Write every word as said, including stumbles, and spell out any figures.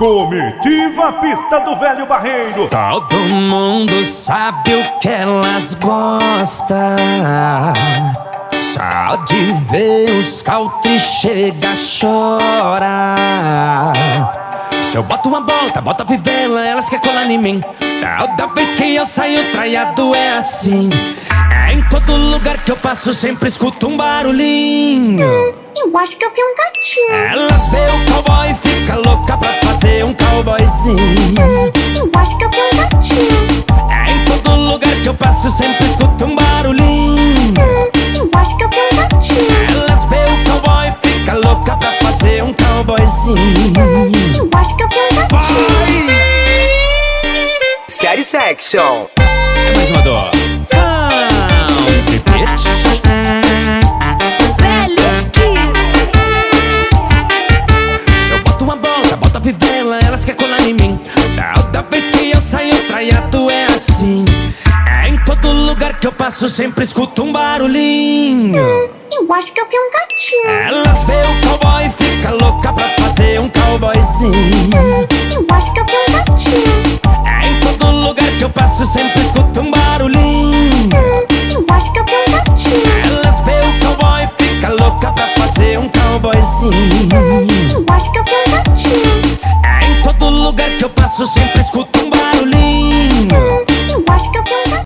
Comitiva Pista do Velho Barreiro. Todo mundo sabe o que elas gostam. Só de ver os country chega a chorar. Se eu boto uma bota, bota a fivela, elas querem colar em mim. Toda vez que eu saio traiado é assim. É em todo lugar que eu passo, sempre escuto um barulhinho. Hum, eu acho que eu vi um gatinho. Elas vê o cowboy e fica louca pra fazer um cowboyzinho. Hum, eu acho que eu vi um gatinho. É em todo lugar que eu passo, sempre escuto um barulhinho. Hum, eu acho que eu vi um gatinho. Elas vê o cowboy e fica louca pra fazer um cowboyzinho. Hum, eu acho que eu vi um gatinho. Satisfaction. É mais uma dor. Country bitch. Velho Kiss. Se eu boto uma bola, bota a fivela, elas querem colar em mim. Toda vez que eu saio traiado é assim. É em todo lugar que eu passo, sempre escuto um barulhinho. Hum, eu acho que eu vi um gatinho. Elas vê o cowboy e fica louca pra fazer um cowboyzinho. Hum, eu acho que eu vi um gatinho. É em todo lugar que eu passo, sempre escuto um barulhinho. Hum, eu acho que eu vi um gatinho. Elas vê o cowboy e fica louca pra fazer um cowboyzinho.